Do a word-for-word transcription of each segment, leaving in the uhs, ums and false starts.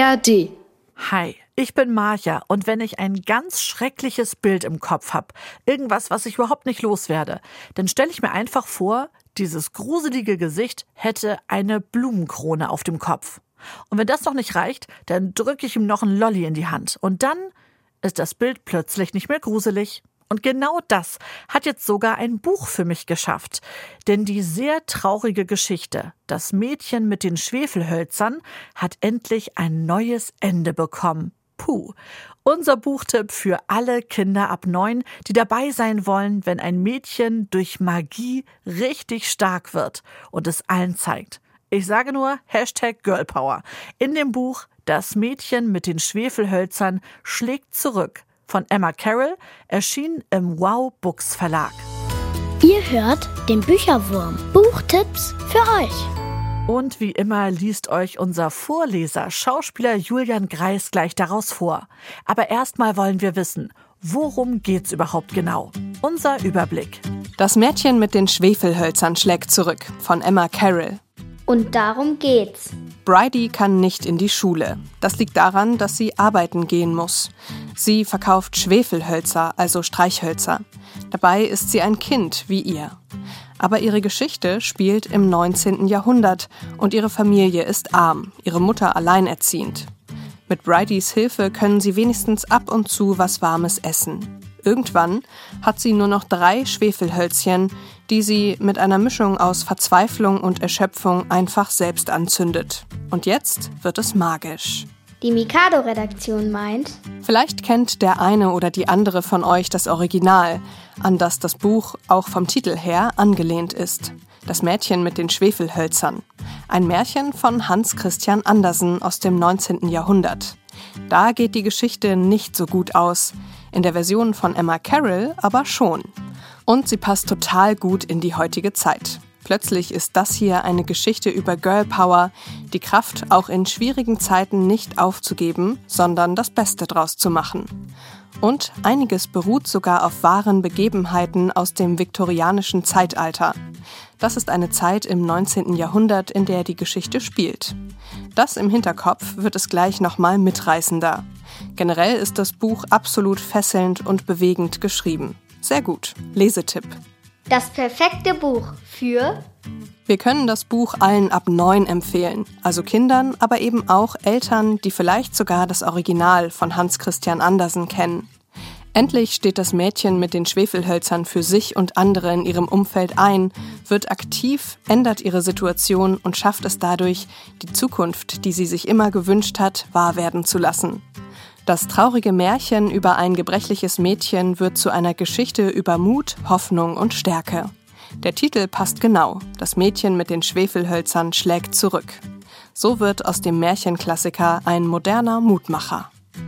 R D. Hi, ich bin Marja und wenn ich ein ganz schreckliches Bild im Kopf habe, irgendwas, was ich überhaupt nicht loswerde, dann stelle ich mir einfach vor, dieses gruselige Gesicht hätte eine Blumenkrone auf dem Kopf. Und wenn das noch nicht reicht, dann drücke ich ihm noch einen Lolli in die Hand. Und dann ist das Bild plötzlich nicht mehr gruselig. Und genau das hat jetzt sogar ein Buch für mich geschafft. Denn die sehr traurige Geschichte, das Mädchen mit den Schwefelhölzern, hat endlich ein neues Ende bekommen. Puh. Unser Buchtipp für alle Kinder ab neun, die dabei sein wollen, wenn ein Mädchen durch Magie richtig stark wird und es allen zeigt. Ich sage nur Hashtag Girlpower. In dem Buch Das Mädchen mit den Schwefelhölzern schlägt zurück von Emma Carroll, erschien im Wow Books Verlag. Ihr hört den Bücherwurm. Buchtipps für euch. Und wie immer liest euch unser Vorleser, Schauspieler Julian Greis gleich daraus vor. Aber erstmal wollen wir wissen, worum geht's überhaupt genau? Unser Überblick. Das Mädchen mit den Schwefelhölzern schlägt zurück von Emma Carroll. Und darum geht's. Bridie kann nicht in die Schule. Das liegt daran, dass sie arbeiten gehen muss. Sie verkauft Schwefelhölzer, also Streichhölzer. Dabei ist sie ein Kind wie ihr. Aber ihre Geschichte spielt im neunzehnten Jahrhundert und ihre Familie ist arm, ihre Mutter alleinerziehend. Mit Bridies Hilfe können sie wenigstens ab und zu was Warmes essen. Irgendwann hat sie nur noch drei Schwefelhölzchen, die sie mit einer Mischung aus Verzweiflung und Erschöpfung einfach selbst anzündet. Und jetzt wird es magisch. Die Mikado-Redaktion meint, vielleicht kennt der eine oder die andere von euch das Original, an das das Buch auch vom Titel her angelehnt ist. Das Mädchen mit den Schwefelhölzern. Ein Märchen von Hans Christian Andersen aus dem neunzehnten Jahrhundert. Da geht die Geschichte nicht so gut aus. In der Version von Emma Carroll aber schon. Und sie passt total gut in die heutige Zeit. Plötzlich ist das hier eine Geschichte über Girlpower, die Kraft, auch in schwierigen Zeiten nicht aufzugeben, sondern das Beste draus zu machen. Und einiges beruht sogar auf wahren Begebenheiten aus dem viktorianischen Zeitalter. Das ist eine Zeit im neunzehnten Jahrhundert, in der die Geschichte spielt. Das im Hinterkopf wird es gleich nochmal mitreißender. Generell ist das Buch absolut fesselnd und bewegend geschrieben. Sehr gut. Lesetipp. das perfekte Buch für... Wir können das Buch allen ab neun empfehlen, also Kindern, aber eben auch Eltern, die vielleicht sogar das Original von Hans Christian Andersen kennen. Endlich steht das Mädchen mit den Schwefelhölzern für sich und andere in ihrem Umfeld ein, wird aktiv, ändert ihre Situation und schafft es dadurch, die Zukunft, die sie sich immer gewünscht hat, wahr werden zu lassen. Das traurige Märchen über ein gebrechliches Mädchen wird zu einer Geschichte über Mut, Hoffnung und Stärke. Der Titel passt genau. Das Mädchen mit den Schwefelhölzern schlägt zurück. So wird aus dem Märchenklassiker ein moderner Mutmacher.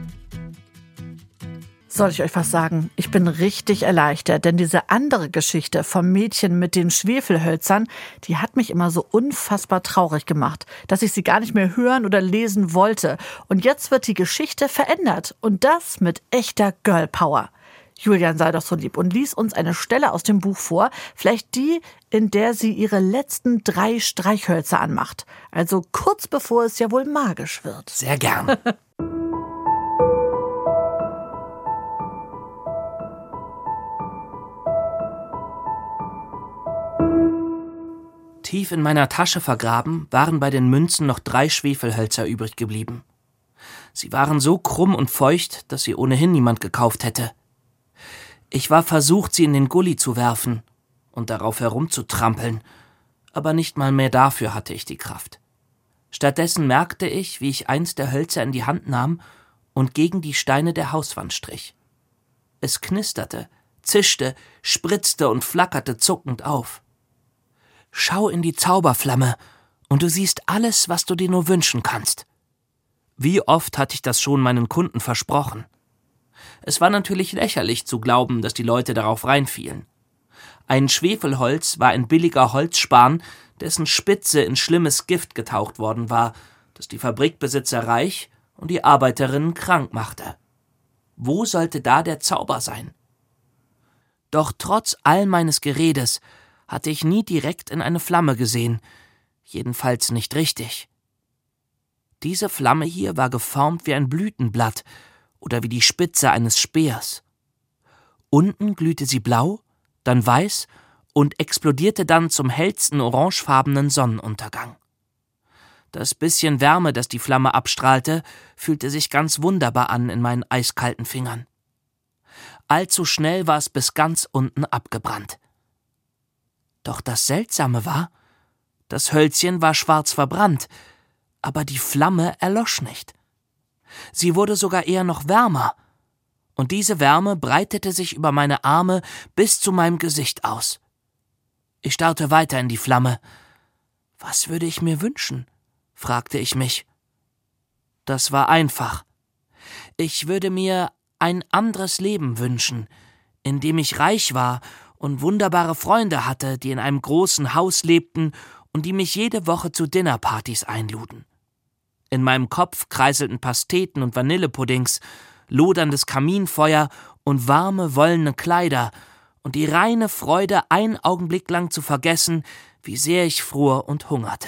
Soll ich euch was sagen? Ich bin richtig erleichtert, denn diese andere Geschichte vom Mädchen mit den Schwefelhölzern, die hat mich immer so unfassbar traurig gemacht, dass ich sie gar nicht mehr hören oder lesen wollte. Und jetzt wird die Geschichte verändert und das mit echter Girlpower. Julian, sei doch so lieb und lies uns eine Stelle aus dem Buch vor, vielleicht die, in der sie ihre letzten drei Streichhölzer anmacht. Also kurz bevor es ja wohl magisch wird. Sehr gern. Tief in meiner Tasche vergraben waren bei den Münzen noch drei Schwefelhölzer übrig geblieben. Sie waren so krumm und feucht, dass sie ohnehin niemand gekauft hätte. Ich war versucht, sie in den Gully zu werfen und darauf herumzutrampeln, aber nicht mal mehr dafür hatte ich die Kraft. Stattdessen merkte ich, wie ich eins der Hölzer in die Hand nahm und gegen die Steine der Hauswand strich. Es knisterte, zischte, spritzte und flackerte zuckend auf. Schau in die Zauberflamme, und du siehst alles, was du dir nur wünschen kannst. Wie oft hatte ich das schon meinen Kunden versprochen? Es war natürlich lächerlich zu glauben, dass die Leute darauf reinfielen. Ein Schwefelholz war ein billiger Holzspan, dessen Spitze in schlimmes Gift getaucht worden war, das die Fabrikbesitzer reich und die Arbeiterinnen krank machte. Wo sollte da der Zauber sein? Doch trotz all meines Geredes hatte ich nie direkt in eine Flamme gesehen, jedenfalls nicht richtig. Diese Flamme hier war geformt wie ein Blütenblatt oder wie die Spitze eines Speers. Unten glühte sie blau, dann weiß und explodierte dann zum hellsten orangefarbenen Sonnenuntergang. Das bisschen Wärme, das die Flamme abstrahlte, fühlte sich ganz wunderbar an in meinen eiskalten Fingern. Allzu schnell war es bis ganz unten abgebrannt. Doch das Seltsame war, das Hölzchen war schwarz verbrannt, aber die Flamme erlosch nicht. Sie wurde sogar eher noch wärmer, und diese Wärme breitete sich über meine Arme bis zu meinem Gesicht aus. Ich starrte weiter in die Flamme. Was würde ich mir wünschen? Fragte ich mich. Das war einfach. Ich würde mir ein anderes Leben wünschen, in dem ich reich war und wunderbare Freunde hatte, die in einem großen Haus lebten und die mich jede Woche zu Dinnerpartys einluden. In meinem Kopf kreiselten Pasteten und Vanillepuddings, loderndes Kaminfeuer und warme, wollene Kleider und die reine Freude, einen Augenblick lang zu vergessen, wie sehr ich fror und hungerte.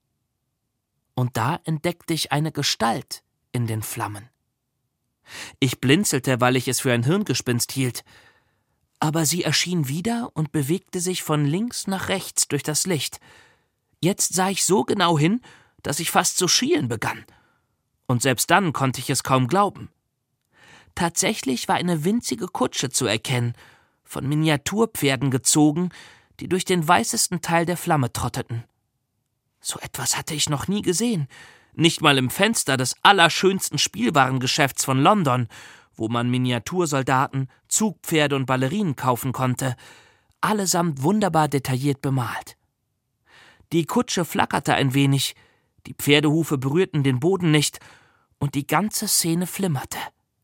Und da entdeckte ich eine Gestalt in den Flammen. Ich blinzelte, weil ich es für ein Hirngespinst hielt, aber sie erschien wieder und bewegte sich von links nach rechts durch das Licht. Jetzt sah ich so genau hin, dass ich fast zu schielen begann. Und selbst dann konnte ich es kaum glauben. Tatsächlich war eine winzige Kutsche zu erkennen, von Miniaturpferden gezogen, die durch den weißesten Teil der Flamme trotteten. So etwas hatte ich noch nie gesehen, nicht mal im Fenster des allerschönsten Spielwarengeschäfts von London, wo man Miniatursoldaten, Zugpferde und Ballerinen kaufen konnte, allesamt wunderbar detailliert bemalt. Die Kutsche flackerte ein wenig, die Pferdehufe berührten den Boden nicht und die ganze Szene flimmerte.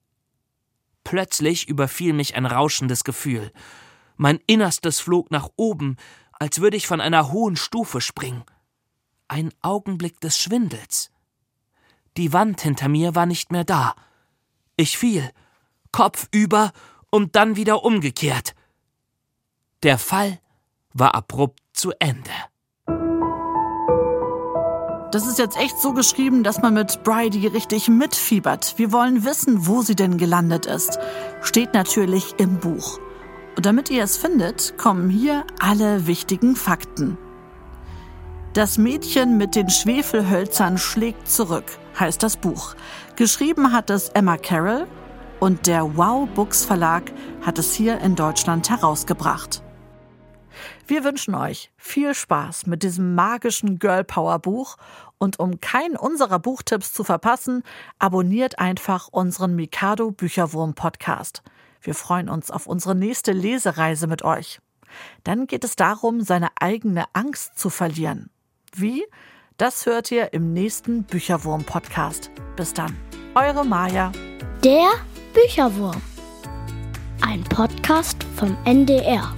Plötzlich überfiel mich ein rauschendes Gefühl. Mein Innerstes flog nach oben, als würde ich von einer hohen Stufe springen. Ein Augenblick des Schwindels. Die Wand hinter mir war nicht mehr da. Ich fiel, kopfüber und dann wieder umgekehrt. Der Fall war abrupt zu Ende. Das ist jetzt echt so geschrieben, dass man mit Bridie richtig mitfiebert. Wir wollen wissen, wo sie denn gelandet ist. Steht natürlich im Buch. Und damit ihr es findet, kommen hier alle wichtigen Fakten. Das Mädchen mit den Schwefelhölzern schlägt zurück, heißt das Buch. Geschrieben hat es Emma Carroll und der Wow Books Verlag hat es hier in Deutschland herausgebracht. Wir wünschen euch viel Spaß mit diesem magischen Girl Power Buch und um keinen unserer Buchtipps zu verpassen, abonniert einfach unseren Mikado Bücherwurm Podcast. Wir freuen uns auf unsere nächste Lesereise mit euch. Dann geht es darum, seine eigene Angst zu verlieren. Wie? Das hört ihr im nächsten Bücherwurm Podcast. Bis dann. Eure Maja. Der Bücherwurm. Ein Podcast vom N D R.